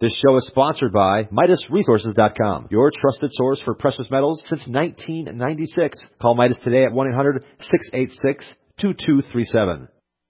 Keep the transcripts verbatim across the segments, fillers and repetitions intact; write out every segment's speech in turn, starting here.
This show is sponsored by Midas Resources dot com, your trusted source for precious metals since nineteen ninety-six. Call Midas today at one eight hundred six eight six two two three seven.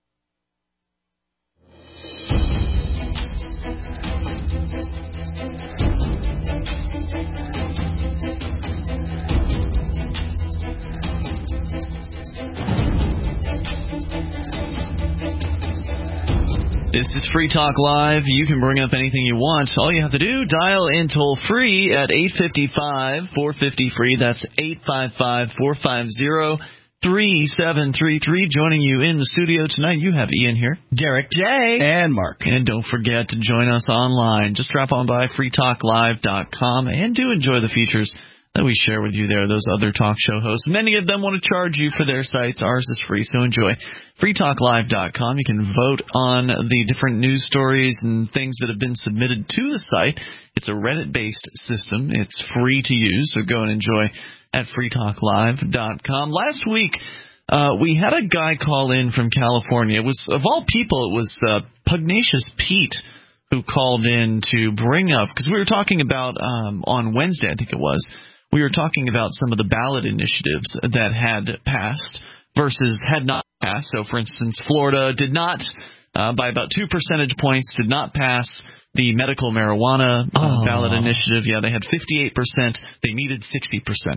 This is Free Talk Live. You can bring up anything you want. All you have to do, dial in toll-free at eight five five, four five zero, free. That's eight five five, four five zero, three seven three three. Joining you in the studio tonight, you have Ian here. Derek J. And Mark. And don't forget to join us online. Just drop on by free talk live dot com and do enjoy the features that we share with you there, those other talk show hosts. Many of them want to charge you for their sites. Ours is free, so enjoy. free talk live dot com. You can vote on the different news stories and things that have been submitted to the site. It's a Reddit-based system. It's free to use, so go and enjoy at free talk live dot com. Last week, uh, we had a guy call in from California. It was, of all people, it was uh, Pugnacious Pete who called in to bring up, because we were talking about, um, on Wednesday, I think it was, we were talking about some of the ballot initiatives that had passed versus had not passed. So, for instance, Florida did not, uh, by about two percentage points, did not pass the medical marijuana uh, oh. ballot initiative. Yeah, they had fifty-eight percent. They needed sixty percent.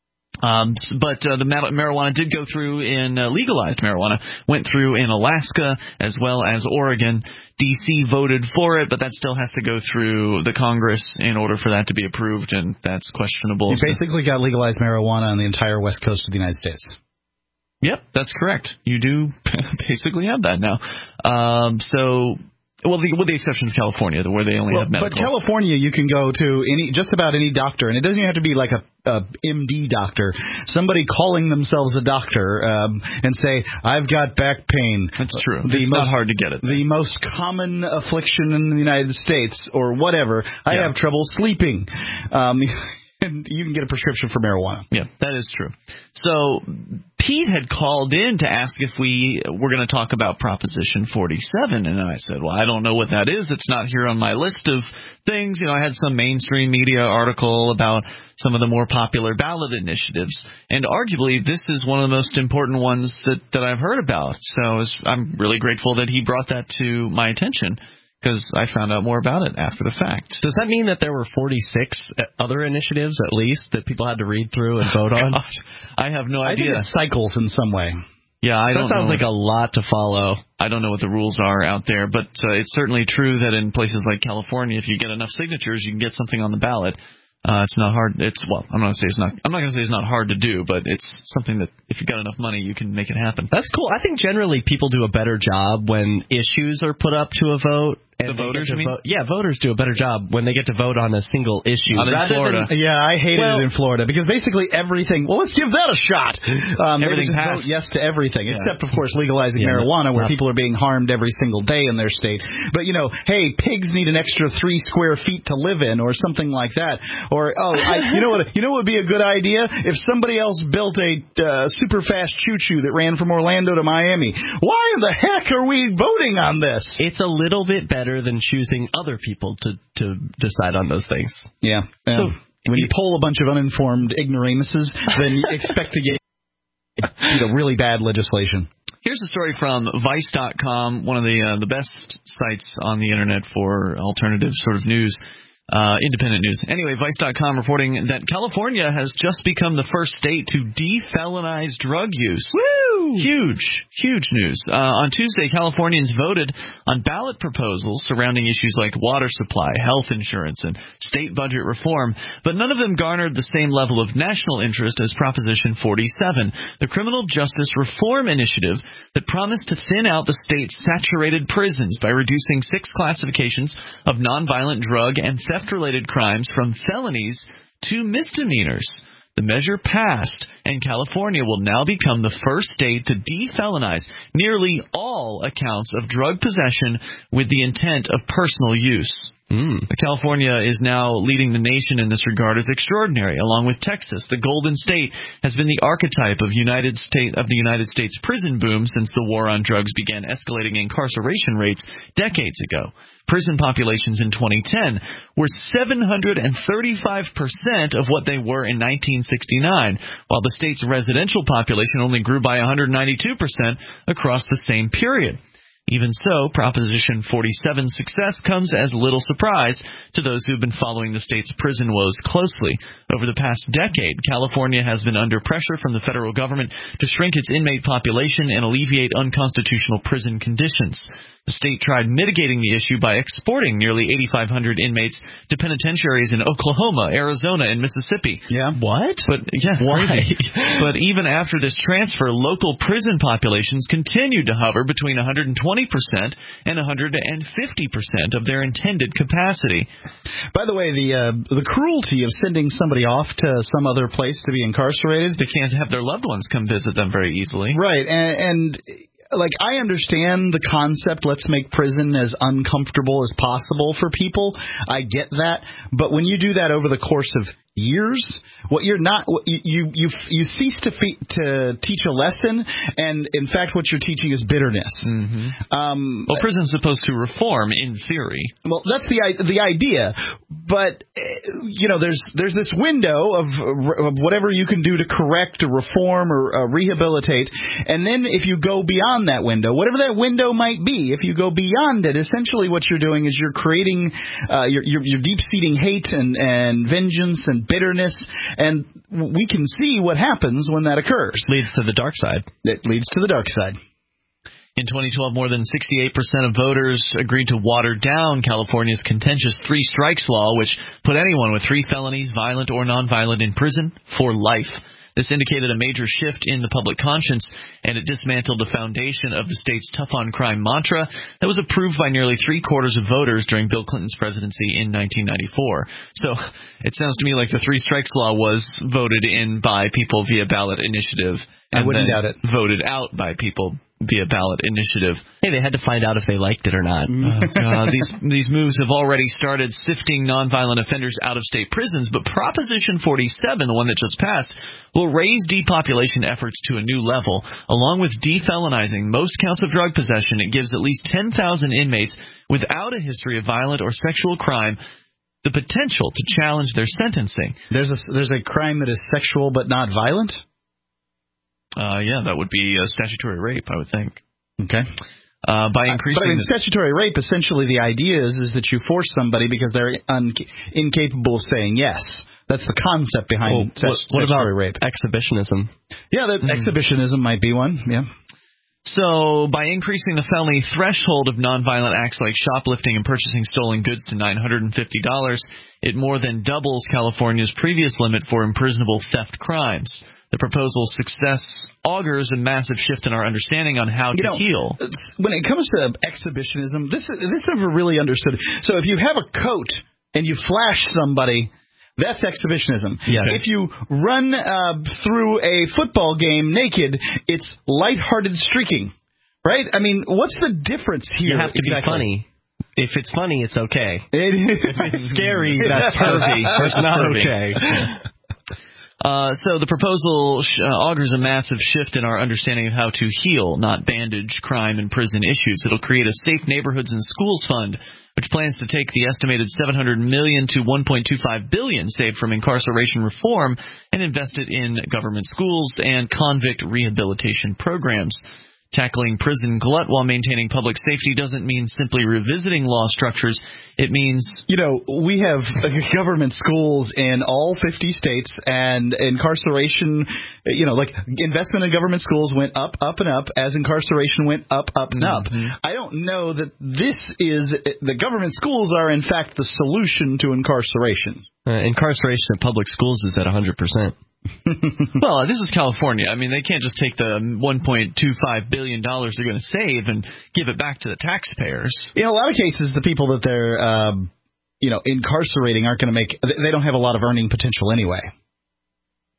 Um, but uh, the marijuana did go through in uh, legalized marijuana, went through in Alaska as well as Oregon. D C voted for it, but that still has to go through the Congress in order for that to be approved, and that's questionable. You basically got legalized marijuana on the entire west coast of the United States. Yep, that's correct. You do basically have that now. Um, so... Well, the, with the exception of California, where they only well, have medical. But California, you can go to any just about any doctor, and it doesn't even have to be like a, a M D doctor. Somebody calling themselves a doctor um, and say, "I've got back pain." That's true. The it's most, not hard to get it. The most common affliction in the United States, or whatever. I yeah. have trouble sleeping. Um, And you can get a prescription for marijuana. Yeah, that is true. So Pete had called in to ask if we were going to talk about Proposition forty-seven, and I said, well, I don't know what that is. It's not here on my list of things. You know, I had some mainstream media article about some of the more popular ballot initiatives, and arguably this is one of the most important ones that, that I've heard about. So I was, I'm really grateful that he brought that to my attention, because I found out more about it after the fact. Does that mean that there were forty-six other initiatives, at least, that people had to read through and vote on? Gosh, I have no I idea. think it cycles in some way. Yeah, I that don't sounds know. like a lot to follow. I don't know what the rules are out there, but uh, it's certainly true that in places like California, if you get enough signatures, you can get something on the ballot. Uh, it's not hard. It's well, I'm not gonna say it's not. I'm not gonna say it's not hard to do, but it's something that if you got enough money, you can make it happen. That's cool. I think generally people do a better job when issues are put up to a vote. The voters, you mean? Vote. Yeah, voters do a better job when they get to vote on a single issue. Not in Florida. Than, yeah, I hated well, it in Florida because basically everything. Well, let's give that a shot. Um, everything they passed. Vote yes to everything, yeah. except of course legalizing yeah, marijuana, where not, people are being harmed every single day in their state. But you know, hey, pigs need an extra three square feet to live in, or something like that. Or oh, I, you know what? You know what would be a good idea if somebody else built a uh, super fast choo-choo that ran from Orlando to Miami. Why in the heck are we voting on this? It's a little bit better than choosing other people to, to decide on those things. Yeah. Um, so when you poll a bunch of uninformed ignoramuses, then you expect to get you know, really bad legislation. Here's a story from Vice dot com, one of the uh, the best sites on the internet for alternative sort of news. Uh, independent news. Anyway, Vice dot com reporting that California has just become the first state to defelonize drug use. Woo! Huge, huge news. Uh, on Tuesday, Californians voted on ballot proposals surrounding issues like water supply, health insurance, and state budget reform, but none of them garnered the same level of national interest as Proposition forty-seven, the criminal justice reform initiative that promised to thin out the state's saturated prisons by reducing six classifications of nonviolent drug and theft-related crimes from felonies to misdemeanors. The measure passed, and California will now become the first state to defelonize nearly all accounts of drug possession with the intent of personal use. Mm. California is now leading the nation in this regard is extraordinary. Along with Texas, the Golden State has been the archetype of United State of the United States prison boom since the war on drugs began escalating incarceration rates decades ago. Prison populations in twenty ten were seven hundred thirty-five percent of what they were in nineteen sixty-nine, while the state's residential population only grew by one hundred ninety-two percent across the same period. Even so, Proposition forty-seven's success comes as little surprise to those who have been following the state's prison woes closely. Over the past decade, California has been under pressure from the federal government to shrink its inmate population and alleviate unconstitutional prison conditions. The state tried mitigating the issue by exporting nearly eighty-five hundred inmates to penitentiaries in Oklahoma, Arizona, and Mississippi. Yeah. What? But yeah, Why? crazy. But even after this transfer, local prison populations continued to hover between one hundred twenty percent and one hundred fifty percent of their intended capacity. By the way, the uh, the cruelty of sending somebody off to some other place to be incarcerated. They can't have their loved ones come visit them very easily. Right, and, and like, I understand the concept, let's make prison as uncomfortable as possible for people. I get that. But when you do that over the course of years, what you're not, what you, you, you, you cease to, fe- to teach a lesson, and in fact, what you're teaching is bitterness. Mm-hmm. Um, well, prison's supposed to reform, in theory. Well, that's the the idea, but you know, there's there's this window of, of whatever you can do to correct or reform or uh, rehabilitate, and then if you go beyond that window, whatever that window might be, if you go beyond it, essentially what you're doing is you're creating, uh, you're, you're, you're deep-seating hate and, and vengeance and bitterness, and we can see what happens when that occurs. Leads to the dark side. It leads to the dark side. In twenty twelve, more than sixty-eight percent of voters agreed to water down California's contentious three strikes law, which put anyone with three felonies, violent or nonviolent, in prison for life. This indicated a major shift in the public conscience, and it dismantled the foundation of the state's tough-on-crime mantra that was approved by nearly three-quarters of voters during Bill Clinton's presidency in nineteen ninety-four. So it sounds to me like the three strikes law was voted in by people via ballot initiative. I wouldn't then doubt it. Voted out by people via ballot initiative. Hey, they had to find out if they liked it or not. Oh, God. These these moves have already started sifting nonviolent offenders out of state prisons, but Proposition forty-seven, the one that just passed, will raise depopulation efforts to a new level. Along with defelonizing most counts of drug possession, it gives at least ten thousand inmates without a history of violent or sexual crime the potential to challenge their sentencing. There's a, there's a crime that is sexual but not violent? Uh, yeah, that would be a statutory rape, I would think. Okay. Uh, by increasing, but I mean, the, statutory rape, essentially the idea is, is that you force somebody because they're un- incapable of saying yes. That's the concept behind well, st- what, what statutory about rape. Exhibitionism? Yeah, that mm. exhibitionism might be one, yeah. So, by increasing the felony threshold of nonviolent acts like shoplifting and purchasing stolen goods to nine hundred fifty dollars, it more than doubles California's previous limit for imprisonable theft crimes. The proposal's success augurs a massive shift in our understanding on how you to know, heal. When it comes to exhibitionism, this this never really understood. So if you have a coat and you flash somebody, that's exhibitionism. Yeah. If you run uh, through a football game naked, it's lighthearted streaking, right? I mean, what's the difference here? You have to exactly? be funny. If it's funny, it's okay. It, if it's scary, that's pervy. It's not okay. Uh, so the proposal sh- uh, augurs a massive shift in our understanding of how to heal, not bandage crime and prison issues. It'll create a Safe Neighborhoods and Schools Fund, which plans to take the estimated seven hundred million dollars to one point two five billion dollars saved from incarceration reform and invest it in government schools and convict rehabilitation programs. Tackling prison glut while maintaining public safety doesn't mean simply revisiting law structures. It means... You know, we have government schools in all fifty states, and incarceration, you know, like investment in government schools went up, up, and up as incarceration went up, up, and up. Mm-hmm. I don't know that this is... The government schools are, in fact, the solution to incarceration. Uh, incarceration in public schools is at one hundred percent. Well, this is California. I mean, they can't just take the one point two five billion dollars they're going to save and give it back to the taxpayers. In a lot of cases, the people that they're, um, you know, incarcerating aren't going to make. They don't have a lot of earning potential anyway.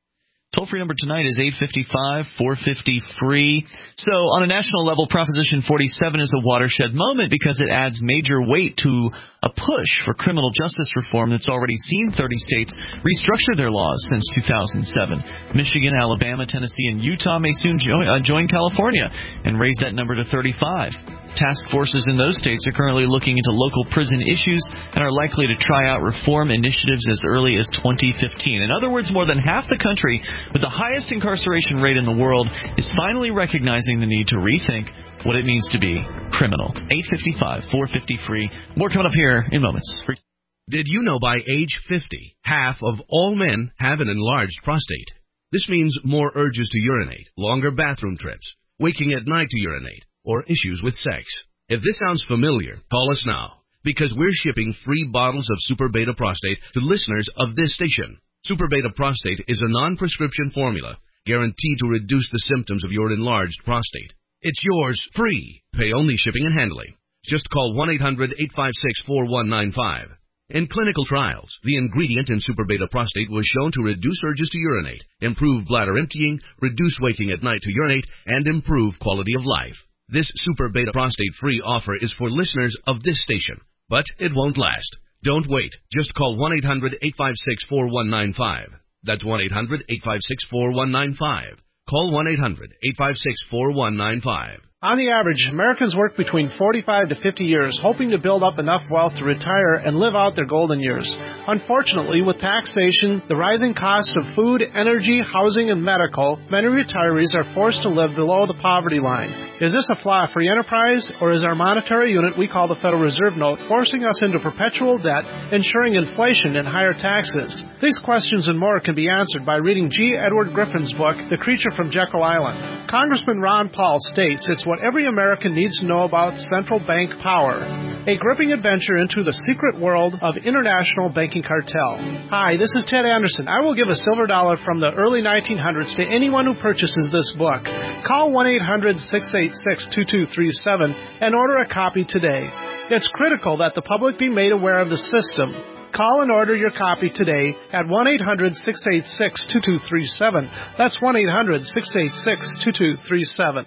Toll-free number tonight is eight five five, four five zero, free. So on a national level, Proposition forty-seven is a watershed moment because it adds major weight to a push for criminal justice reform that's already seen thirty states restructure their laws since two thousand seven. Michigan, Alabama, Tennessee, and Utah may soon join, uh, join California and raise that number to thirty-five. Task forces in those states are currently looking into local prison issues and are likely to try out reform initiatives as early as twenty fifteen. In other words, more than half the country with the highest incarceration rate in the world is finally recognizing the need to rethink what it means to be criminal. eight five five, four five zero, free. More coming up here in moments. Did you know by age fifty, half of all men have an enlarged prostate? This means more urges to urinate, longer bathroom trips, waking at night to urinate, or issues with sex. If this sounds familiar, call us now, because we're shipping free bottles of Super Beta Prostate to listeners of this station. Super Beta Prostate is a non-prescription formula guaranteed to reduce the symptoms of your enlarged prostate. It's yours free. Pay only shipping and handling. Just call one eight hundred, eight five six, four one nine five. In clinical trials, the ingredient in Super Beta Prostate was shown to reduce urges to urinate, improve bladder emptying, reduce waking at night to urinate, and improve quality of life. This Super Beta Prostate free offer is for listeners of this station, but it won't last. Don't wait. Just call one eight hundred, eight five six, four one nine five. That's one eight hundred, eight five six, four one nine five. Call one eight hundred, eight five six, four one nine five. On the average, Americans work between forty-five to fifty years, hoping to build up enough wealth to retire and live out their golden years. Unfortunately, with taxation, the rising cost of food, energy, housing, and medical, many retirees are forced to live below the poverty line. Is this a flaw free enterprise, or is our monetary unit we call the Federal Reserve Note forcing us into perpetual debt, ensuring inflation and higher taxes? These questions and more can be answered by reading G. Edward Griffin's book, The Creature from Jekyll Island. Congressman Ron Paul states it's what every American needs to know about central bank power. A gripping adventure into the secret world of international banking cartel. Hi, this is Ted Anderson. I will give a silver dollar from the early nineteen hundreds to anyone who purchases this book. Call one eight hundred, six eight six, two two three seven and order a copy today. It's critical that the public be made aware of the system. Call and order your copy today at one eight hundred, six eight six, two two three seven. That's one eight hundred, six eight six, two two three seven.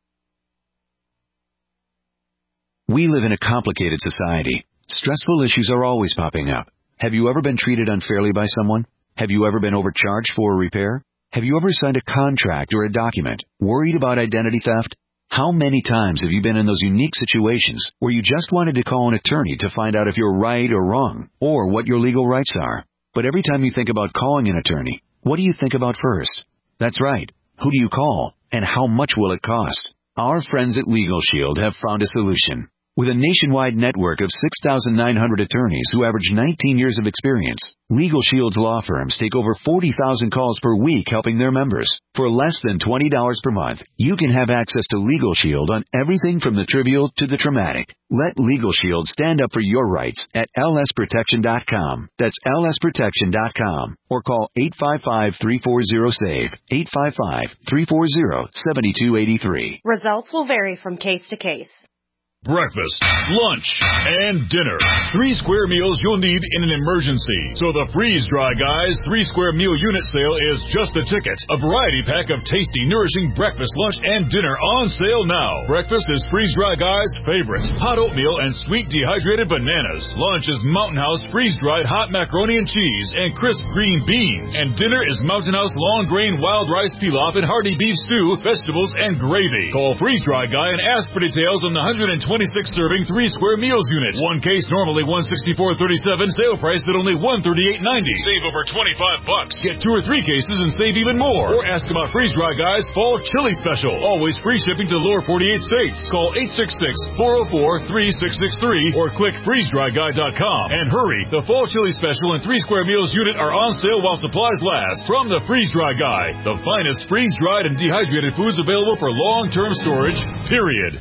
We live in a complicated society. Stressful issues are always popping up. Have you ever been treated unfairly by someone? Have you ever been overcharged for a repair? Have you ever signed a contract or a document worried about identity theft? How many times have you been in those unique situations where you just wanted to call an attorney to find out if you're right or wrong, or what your legal rights are? But every time you think about calling an attorney, what do you think about first? That's right. Who do you call, and how much will it cost? Our friends at Legal Shield have found a solution. With a nationwide network of six thousand nine hundred attorneys who average nineteen years of experience, Legal Shield's law firms take over forty thousand calls per week helping their members. For less than twenty dollars per month, you can have access to Legal Shield on everything from the trivial to the traumatic. Let Legal Shield stand up for your rights at L S protection dot com. That's L S protection dot com. Or call eight five five, three four zero, S A V E, eight five five, three four zero, seven two eight three. Results will vary from case to case. Breakfast, lunch, and dinner. Three square meals you'll need in an emergency. So the Freeze Dry Guys three square meal unit sale is just a ticket. A variety pack of tasty, nourishing breakfast, lunch, and dinner on sale now. Breakfast is Freeze Dry Guys' favorite. Hot oatmeal and sweet dehydrated bananas. Lunch is Mountain House freeze-dried hot macaroni and cheese and crisp green beans. And dinner is Mountain House long grain wild rice pilaf and hearty beef stew, vegetables, and gravy. Call Freeze Dry Guy and ask for details on the one hundred twenty-six serving three square meals unit. One case normally one sixty-four thirty-seven, sale price at only one thirty-eight ninety. Save over twenty-five bucks. Get two or three cases and save even more. Or ask about Freeze Dry Guys Fall Chili Special. Always free shipping to the lower forty-eight states. Call eight six six, four oh four, three six six three or click freeze dry guy dot com. And hurry, the Fall Chili Special and three square meals unit are on sale while supplies last. From the Freeze Dry Guy, the finest freeze-dried and dehydrated foods available for long-term storage, period.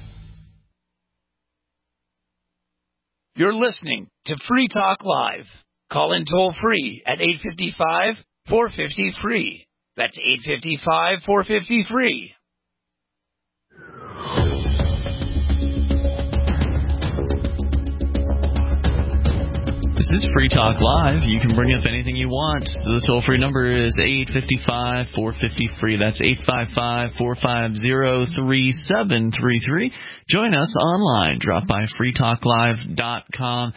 You're listening to Free Talk Live. Call in toll free at eight five five, four five zero, free. That's eight five five, four five zero, free. This is Free Talk Live. You can bring up anything you want. The toll-free number is eight five five, four five zero, free. That's eight five five, four five zero, three seven three three. Join us online. Drop by free talk live dot com,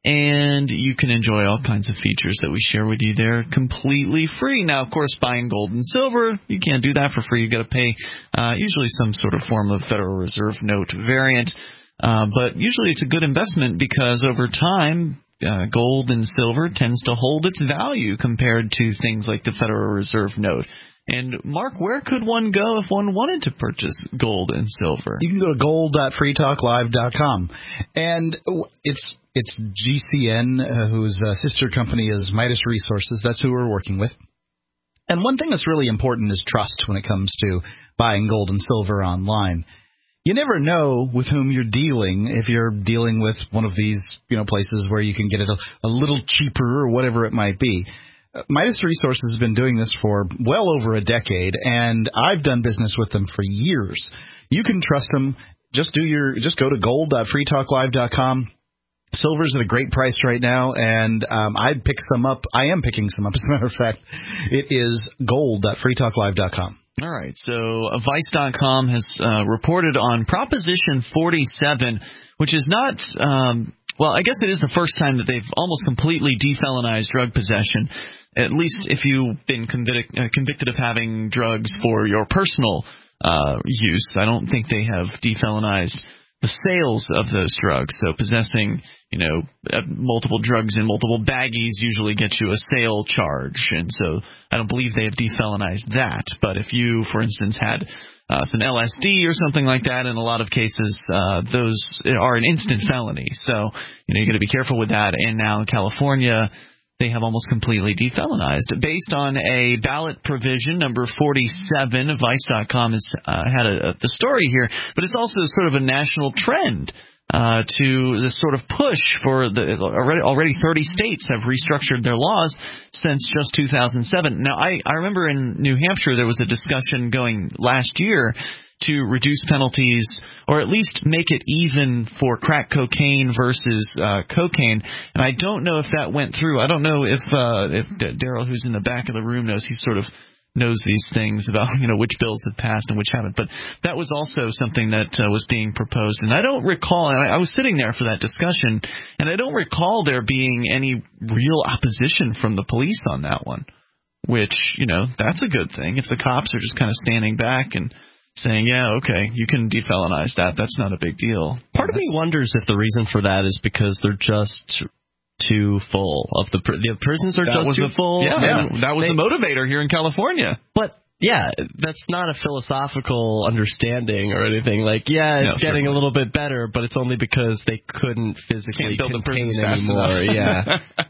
and you can enjoy all kinds of features that we share with you there completely free. Now, of course, buying gold and silver, you can't do that for free. You've got to pay uh, usually some sort of form of Federal Reserve note variant. Uh, but usually it's a good investment because over time, uh, gold and silver tends to hold its value compared to things like the Federal Reserve note. And, Mark, where could one go if one wanted to purchase gold and silver? You can go to gold dot free talk live dot com. And it's it's G C N, uh, whose uh, sister company is Midas Resources. That's who we're working with. And one thing that's really important is trust when it comes to buying gold and silver online. You never know with whom you're dealing if you're dealing with one of these, you know, places where you can get it a, a little cheaper or whatever it might be. Uh, Midas Resources has been doing this for well over a decade, and I've done business with them for years. You can trust them. Just do your just go to gold dot free talk live dot com. Silver's at a great price right now, and um, I'd pick some up. I am picking some up, as a matter of fact. It is gold dot free talk live dot com. All right, so uh, Vice dot com has uh, reported on Proposition forty-seven, which is not, um, well, I guess it is the first time that they've almost completely defelonized drug possession, at least if you've been convic- uh, convicted of having drugs for your personal uh, use. I don't think they have defelonized the sales of those drugs. So possessing, you know, multiple drugs in multiple baggies usually gets you a sale charge. And so I don't believe they have defelonized that. But if you, for instance, had uh, some L S D or something like that, in a lot of cases, uh, those are an instant felony. So, you know, you got to be careful with that. And now in California, they have almost completely defelonized. Based on a ballot provision, number forty-seven, Vice dot com has uh, had a, a, the story here, but it's also sort of a national trend uh, to this sort of push for the already, already thirty states have restructured their laws since just two thousand seven. Now, I, I remember in New Hampshire there was a discussion going last year to reduce penalties or at least make it even for crack cocaine versus uh, cocaine. And I don't know if that went through. I don't know if uh, if Daryl, who's in the back of the room, knows. He sort of knows these things about, you know, which bills have passed and which haven't. But that was also something that uh, was being proposed. And I don't recall, and I, I was sitting there for that discussion, and I don't recall there being any real opposition from the police on that one, which, you know, that's a good thing. If the cops are just kind of standing back and saying, yeah, okay, you can defelonize that. That's not a big deal. Part of me wonders if the reason for that is because they're just too full of the pr- the prisons are that just too a, full. Yeah, and that was they, the motivator here in California. But yeah, that's not a philosophical understanding or anything. Like, yeah, it's no, getting certainly. a little bit better, but it's only because they couldn't physically Can't build contain the prisons anymore. Fast enough. Yeah.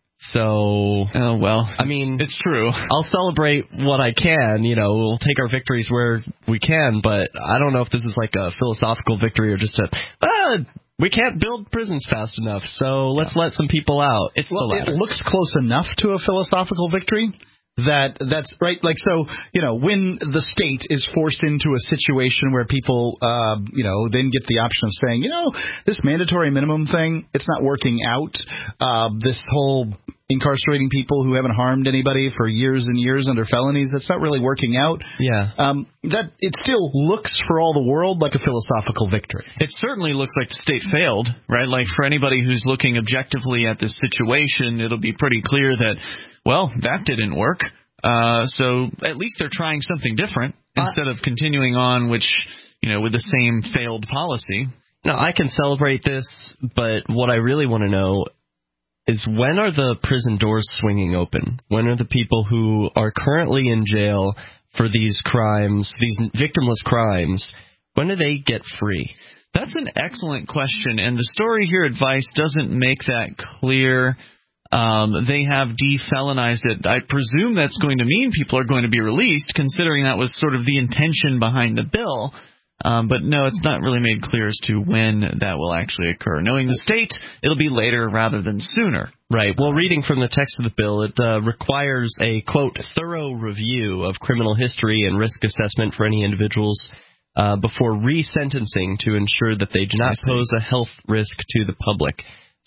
So, oh well, I mean, it's true. I'll celebrate what I can. You know, we'll take our victories where we can, but I don't know if this is like a philosophical victory or just a, ah, we can't build prisons fast enough, so let's yeah. let some people out. It's well, the latter. It looks close enough to a philosophical victory. That that's right. Like, so, you know, when the state is forced into a situation where people, uh, you know, then get the option of saying, you know, this mandatory minimum thing, it's not working out. Uh, this whole incarcerating people who haven't harmed anybody for years and years under felonies, that's not really working out. Yeah. Um, that it still looks for all the world like a philosophical victory. It certainly looks like the state failed, right? Like, for anybody who's looking objectively at this situation, it'll be pretty clear that, well, that didn't work. Uh, so at least they're trying something different instead of continuing on, which, you know, with the same failed policy. No, I can celebrate this, but what I really want to know is, when are the prison doors swinging open? When are the people who are currently in jail for these crimes, these victimless crimes, when do they get free? That's an excellent question, and the story here at Vice doesn't make that clear. Um, they have defelonized it. I presume that's going to mean people are going to be released, considering that was sort of the intention behind the bill. Um, but no, it's not really made clear as to when that will actually occur. Knowing the state, it'll be later rather than sooner. Right. Well, reading from the text of the bill, it uh, requires a, quote, thorough review of criminal history and risk assessment for any individuals uh, before resentencing to ensure that they do not pose a health risk to the public.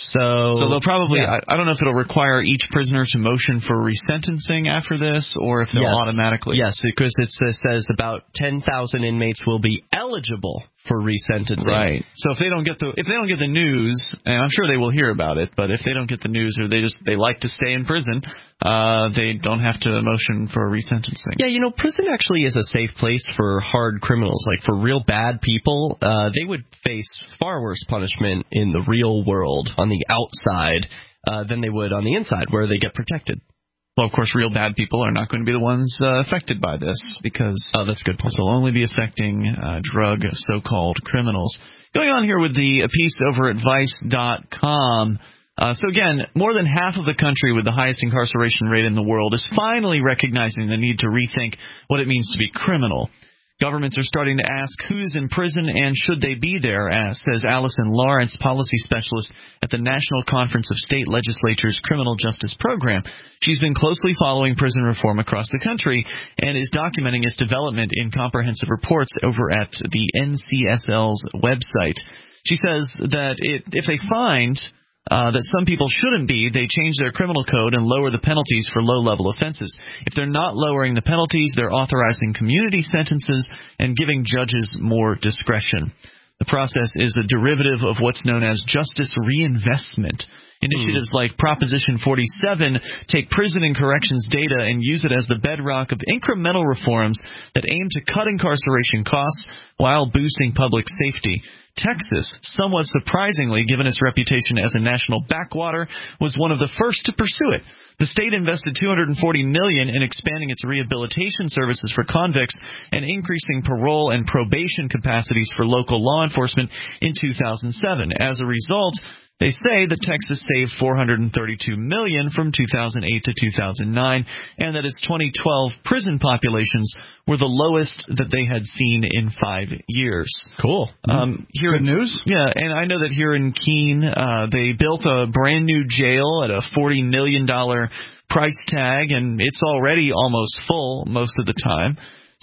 So, so they'll probably, yeah. I, I don't know if it'll require each prisoner to motion for resentencing after this, or if they'll yes. automatically. Yes, because it says about ten thousand inmates will be eligible for resentencing. Right. So if they don't get the if they don't get the news, and I'm sure they will hear about it, but if they don't get the news, or they just they like to stay in prison, uh, they don't have to motion for resentencing. Yeah, you know, prison actually is a safe place for hard criminals. Like for real bad people, uh, they would face far worse punishment in the real world on the outside uh, than they would on the inside, where they get protected. Well, of course, real bad people are not going to be the ones uh, affected by this, because oh, that's good. This will only be affecting uh, drug so-called criminals. Going on here with the piece over at Vice dot com. Uh, so again, more than half of the country with the highest incarceration rate in the world is finally recognizing the need to rethink what it means to be criminal. Governments are starting to ask who's in prison and should they be there, as says Allison Lawrence, policy specialist at the National Conference of State Legislatures Criminal Justice Program. She's been closely following prison reform across the country and is documenting its development in comprehensive reports over at the N C S L's website. She says that it, if they find Uh, that some people shouldn't be, they change their criminal code and lower the penalties for low-level offenses. If they're not lowering the penalties, they're authorizing community sentences and giving judges more discretion. The process is a derivative of what's known as justice reinvestment. Initiatives mm. like Proposition forty-seven take prison and corrections data and use it as the bedrock of incremental reforms that aim to cut incarceration costs while boosting public safety. Texas, somewhat surprisingly, given its reputation as a national backwater, was one of the first to pursue it. The state invested two hundred forty million dollars in expanding its rehabilitation services for convicts and increasing parole and probation capacities for local law enforcement in two thousand seven. As a result, they say that Texas saved four hundred thirty-two million dollars from two thousand eight to two thousand nine, and that its twenty twelve prison populations were the lowest that they had seen in five years. Cool. Um, here, Good news. Yeah, and I know that here in Keene, uh, they built a brand new jail at a forty million dollars price tag, and it's already almost full most of the time.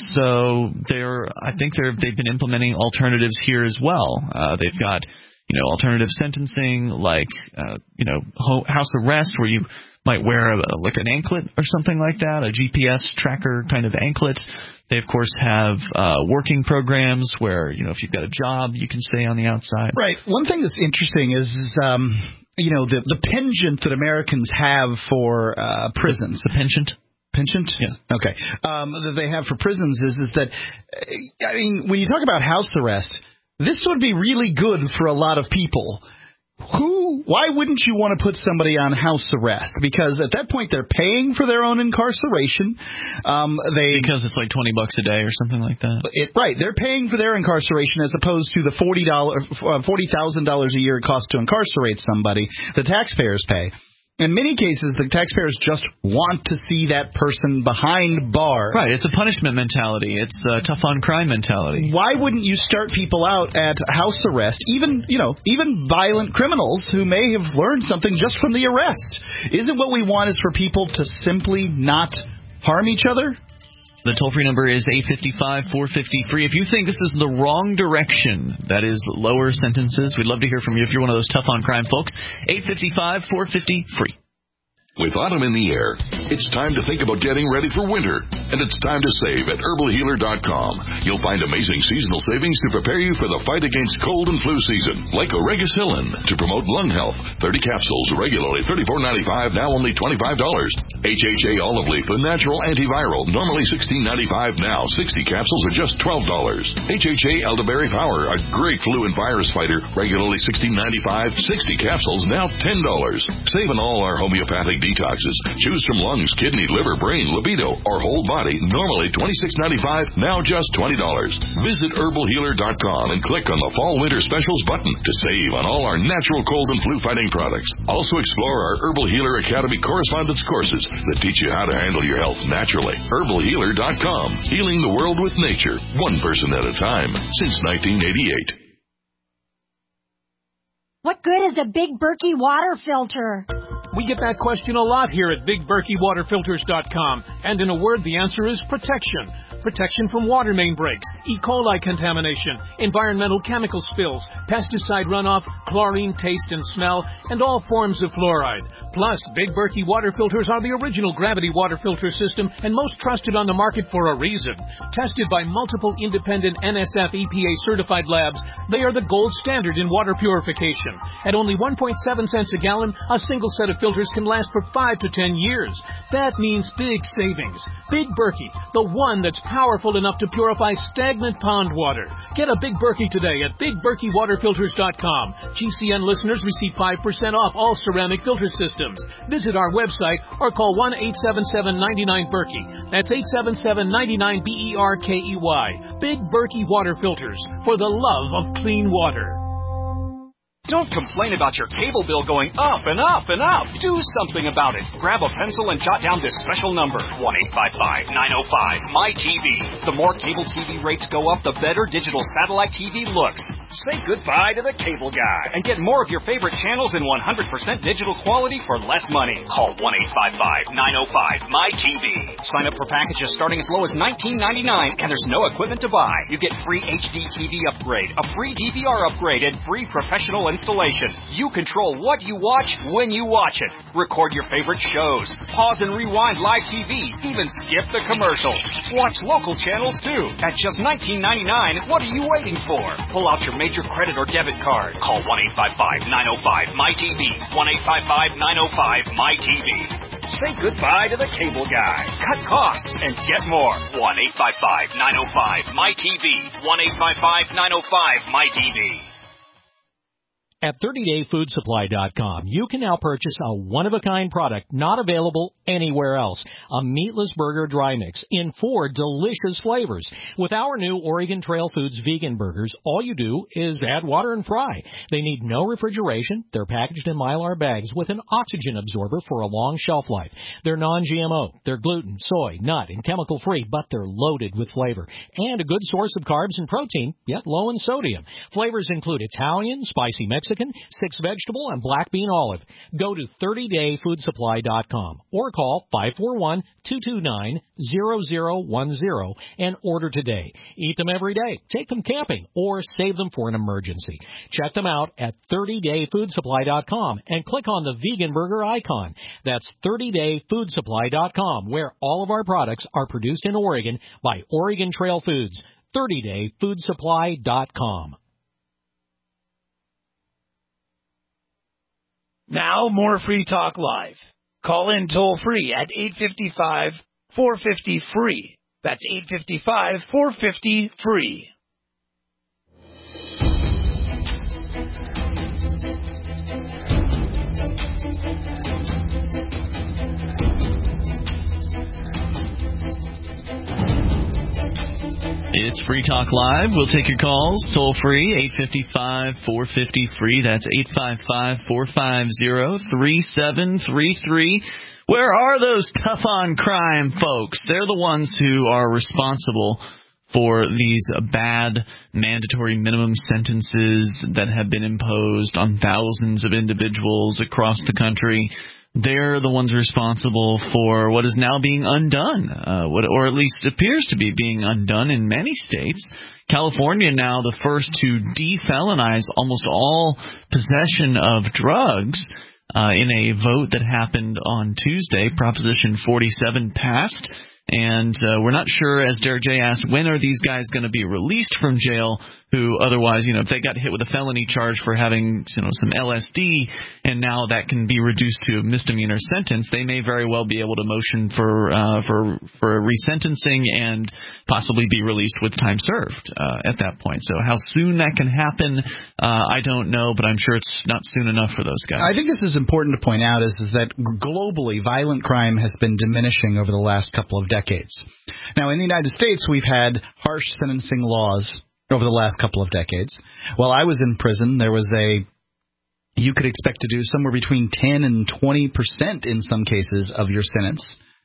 So they're, I think they're, they've been implementing alternatives here as well. Uh, they've got, you know, alternative sentencing, like, uh, you know, ho- house arrest, where you might wear a, like an anklet or something like that, a G P S tracker kind of anklet. They, of course, have uh, working programs where, you know, if you've got a job, you can stay on the outside. Right. One thing that's interesting is, is um, you know, the, the penchant that Americans have for uh, prisons. The penchant? Penchant? Yes. Okay. Um, that they have for prisons is, is that, I mean, when you talk about house arrest, this would be really good for a lot of people. Who? Why wouldn't you want to put somebody on house arrest? Because at that point they're paying for their own incarceration. Um, they because it's like twenty bucks a day or something like that. It, right, they're paying for their incarceration as opposed to the forty dollars, uh, forty thousand dollars a year it costs to incarcerate somebody. The taxpayers pay. In many cases, the taxpayers just want to see that person behind bars. Right, it's a punishment mentality. It's a tough-on-crime mentality. Why wouldn't you start people out at house arrest, even, you know, even violent criminals who may have learned something just from the arrest? Isn't what we want is for people to simply not harm each other? The toll-free number is eight five five, four five zero, free. If you think this is the wrong direction, that is lower sentences, we'd love to hear from you if you're one of those tough-on-crime folks. eight five five, four five zero, free. With autumn in the air, it's time to think about getting ready for winter. And it's time to save at herbal healer dot com. You'll find amazing seasonal savings to prepare you for the fight against cold and flu season. Like Oregacillin to promote lung health. thirty capsules, regularly thirty-four ninety-five, now only twenty-five dollars. H H A olive leaf, a natural antiviral, normally sixteen ninety-five, now sixty capsules are just twelve dollars. H H A elderberry power, a great flu and virus fighter, regularly sixteen ninety-five, sixty capsules, now ten dollars. Save on all our homeopathic detoxes. Choose from lungs, kidney, liver, brain, libido, or whole body. Normally twenty-six ninety-five, now just twenty dollars. Visit herbal healer dot com and click on the Fall Winter Specials button to save on all our natural cold and flu fighting products. Also explore our Herbal Healer Academy correspondence courses that teach you how to handle your health naturally. herbal healer dot com. Healing the world with nature, one person at a time, since nineteen eighty-eight. What good is a big Berkey water filter? We get that question a lot here at Big Berkey Water Filters dot com. And in a word, the answer is protection. Protection from water main breaks, E. coli contamination, environmental chemical spills, pesticide runoff, chlorine taste and smell, and all forms of fluoride. Plus, Big Berkey water filters are the original gravity water filter system and most trusted on the market for a reason. Tested by multiple independent N S F E P A certified labs, they are the gold standard in water purification. At only one point seven cents a gallon, a single set of filters can last for five to ten years. That means big savings. Big Berkey, the one that's powerful enough to purify stagnant pond water. Get a Big Berkey today at Big Berkey Water Filters dot com. G C N listeners receive five percent off all ceramic filter systems. Visit our website or call one eight seven seven, nine nine, Berkey. That's eight seven seven, nine nine, B E R K E Y. Big Berkey Water Filters, for the love of clean water. Don't complain about your cable bill going up and up and up. Do something about it. Grab a pencil and jot down this special number, one eight five five, nine oh five, M Y T V. The more cable T V rates go up, the better digital satellite T V looks. Say goodbye to the cable guy and get more of your favorite channels in one hundred percent digital quality for less money. Call one eight five five, nine oh five, M Y T V. Sign up for packages starting as low as nineteen ninety-nine, and there's no equipment to buy. You get free H D T V upgrade, a free D V R upgrade, and free professional installation. You control what you watch when you watch it. Record your favorite shows. Pause and rewind live T V. Even skip the commercials. Watch local channels too. At just nineteen ninety-nine, what are you waiting for? Pull out your major credit or debit card. Call one eight five five, nine oh five, M Y T V. one eight five five, nine oh five, M Y T V. Say goodbye to the cable guy. Cut costs and get more. one eight five five, nine oh five, M Y T V. one eight five five, nine oh five, M Y T V. At thirty day food supply dot com, you can now purchase a one-of-a-kind product not available anywhere else. A meatless burger dry mix in four delicious flavors. With our new Oregon Trail Foods vegan burgers, all you do is add water and fry. They need no refrigeration. They're packaged in Mylar bags with an oxygen absorber for a long shelf life. They're non G M O. They're gluten, soy, nut, and chemical-free, but they're loaded with flavor. And a good source of carbs and protein, yet low in sodium. Flavors include Italian, spicy Mexican, Mexican, six vegetable, and black bean olive. Go to thirty day food supply dot com or call five four one, two two nine, zero zero one zero and order today. Eat them every day, take them camping, or save them for an emergency. Check them out at thirty day food supply dot com and click on the vegan burger icon. That's thirty day food supply dot com, where all of our products are produced in Oregon by Oregon Trail Foods. thirty day food supply dot com. Now, more Free Talk Live. Call in toll-free at eight five five, four five zero, free. That's eight five five, four five zero, free. It's Free Talk Live. We'll take your calls toll free, eight five five, four five zero, free. That's eight five five, four five zero, three seven three three. Where are those tough on crime folks? They're the ones who are responsible for these bad mandatory minimum sentences that have been imposed on thousands of individuals across the country. They're the ones responsible for what is now being undone, uh, what, or at least appears to be being undone in many states. California now the first to defelonize almost all possession of drugs uh, in a vote that happened on Tuesday. Proposition forty-seven passed, and uh, we're not sure, as Derek J. asked, when are these guys going to be released from jail, who otherwise, you know, if they got hit with a felony charge for having, you know, some L S D, and now that can be reduced to a misdemeanor sentence, they may very well be able to motion for uh, for for resentencing and possibly be released with time served uh, at that point. So how soon that can happen, uh, I don't know, but I'm sure it's not soon enough for those guys. I think this is important to point out is, is that globally, violent crime has been diminishing over the last couple of decades. Now, in the United States, we've had harsh sentencing laws over the last couple of decades. While I was in prison, there was a, you could expect to do somewhere between ten and twenty percent in some cases of your sentence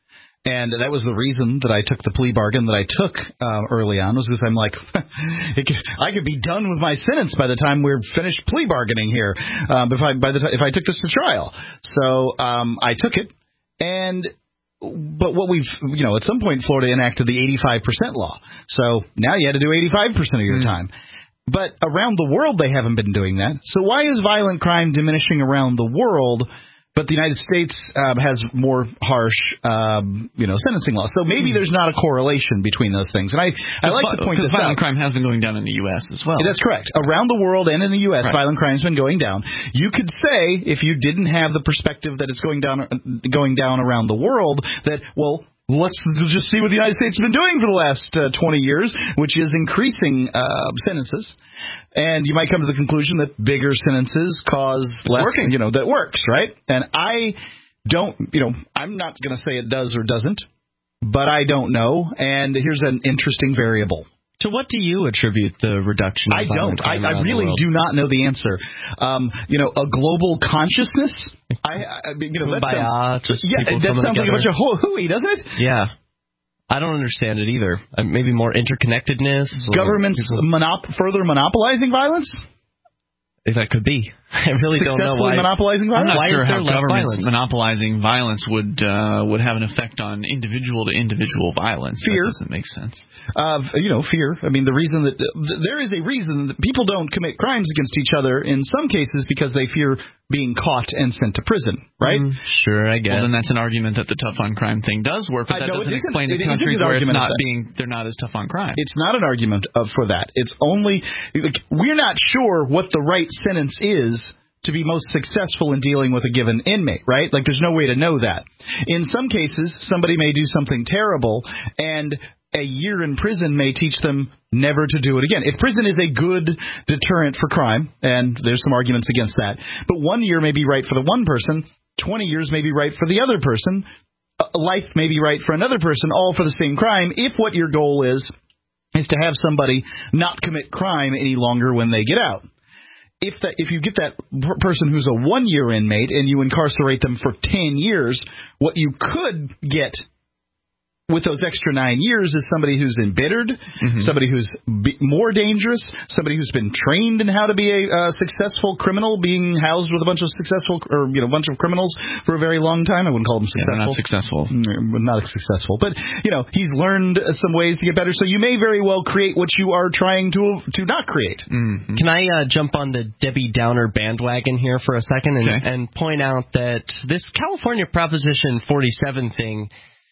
And that was the reason that I took the plea bargain that I took uh, early on, was because I'm like, it could, I could be done with my sentence by the time we're finished plea bargaining here. Um, if I by the time, if I took this to trial, so um, I took it. And but what we've you know at some point Florida enacted the eighty-five percent law, so now you had to do eighty-five percent of your mm. time. But around the world, they haven't been doing that. So why is violent crime diminishing around the world, but the United States uh, has more harsh, um, you know, sentencing laws? So maybe there's not a correlation between those things. And I, I like to point this out. Because violent crime has been going down in the U S as well. That's correct. Around the world and in the U S, right. violent crime has been going down. You could say, if you didn't have the perspective that it's going down, going down around the world, that, well, let's just see what the United States has been doing for the last uh, twenty years, which is increasing uh, sentences. And you might come to the conclusion that bigger sentences cause less, Working. you know, that works, right? And I don't, you know, I'm not going to say it does or doesn't, but I don't know. And here's an interesting variable. To what do you attribute the reduction? Of I don't. I, I really do not know the answer. Um, you know, a global consciousness. I, I you know, that sounds, just yeah, that sounds together. like a bunch of hooey, doesn't it? Yeah. I don't understand it either. Uh, maybe more interconnectedness. Governments monop- further monopolizing violence? If that could be. I really don't know why. monopolizing violence? I'm not why sure how governments violence? monopolizing violence would uh, would have an effect on individual to individual violence. Fear. That doesn't make sense. Uh, you know, fear. I mean, the reason that th- there is a reason that people don't commit crimes against each other in some cases because they fear being caught and sent to prison, right? Mm, sure, I guess. Well, then that's an argument that the tough on crime thing does work, but that doesn't explain to countries where it's not being they're not as tough on crime. It's not an argument of, for that. It's only like, we're not sure what the right sentence is to be most successful in dealing with a given inmate, right? Like, there's no way to know that. In some cases, somebody may do something terrible, and a year in prison may teach them never to do it again. If prison is a good deterrent for crime, and there's some arguments against that, but one year may be right for the one person, twenty years may be right for the other person, life may be right for another person, all for the same crime, if what your goal is is to have somebody not commit crime any longer when they get out. If that, if you get that per- person who's a one-year inmate and you incarcerate them for ten years, what you could get with those extra nine years is somebody who's embittered, mm-hmm. somebody who's be- more dangerous, somebody who's been trained in how to be a uh, successful criminal, being housed with a bunch of successful, or you know, a bunch of criminals for a very long time. I wouldn't call them successful. Yeah, not successful. Not successful. But, you know, he's learned some ways to get better, so you may very well create what you are trying to to not create. Mm-hmm. Can I uh, jump on the Debbie Downer bandwagon here for a second and, okay. and point out that this California Proposition forty-seven thing,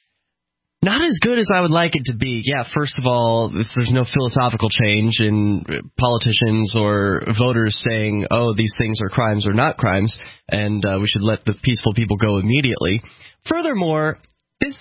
not as good as I would like it to be. Yeah, first of all, there's no philosophical change in politicians or voters saying, oh, these things are crimes or not crimes, and uh, we should let the peaceful people go immediately. Furthermore, this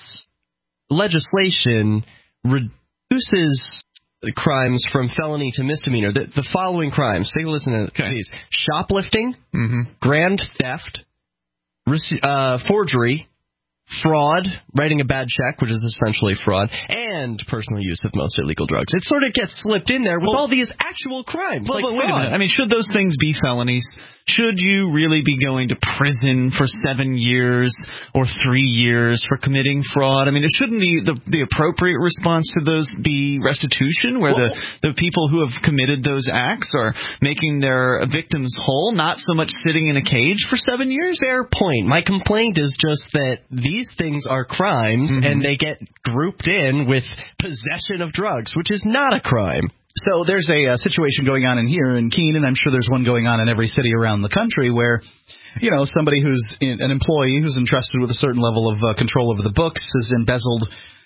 legislation reduces crimes from felony to misdemeanor. The, the following crimes, take a listen to okay. these. Shoplifting, mm-hmm. grand theft, uh, forgery, fraud, writing a bad check, which is essentially fraud, and personal use of most illegal drugs. It sort of gets slipped in there with well, all these actual crimes. Well, like but wait fraud. a minute. I mean, should those things be felonies? Should you really be going to prison for seven years or three years for committing fraud? I mean, it shouldn't the, the, the appropriate response to those be restitution, where well, the, the people who have committed those acts are making their victims whole, not so much sitting in a cage for seven years? Fair point. My complaint is just that these things are crimes, mm-hmm. and they get grouped in with possession of drugs, which is not a crime. So there's a, a situation going on in here in Keene, and I'm sure there's one going on in every city around the country where, you know, somebody who's in, an employee who's entrusted with a certain level of uh, control over the books has embezzled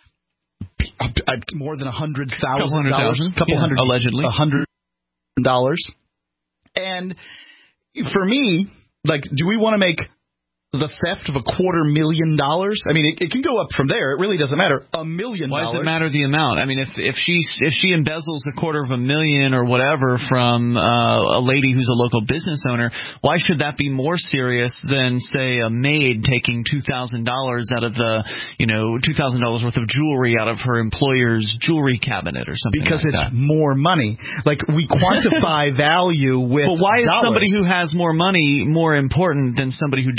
uh, more than a hundred thousand dollars, a couple yeah, hundred, allegedly, a hundred dollars. And for me, like, do we want to make the theft of a quarter million dollars? I mean, it, it can go up from there. It really doesn't matter. A million dollars. Why does it matter the amount? I mean, if if she if she embezzles a quarter of a million or whatever from uh, a lady who's a local business owner, why should that be more serious than, say, a maid taking two thousand dollars out of the, you know, two thousand dollars worth of jewelry out of her employer's jewelry cabinet or something? Because like it's that. more money. Like, we quantify value with. But why is dollars. somebody who has more money more important than somebody who doesn't? If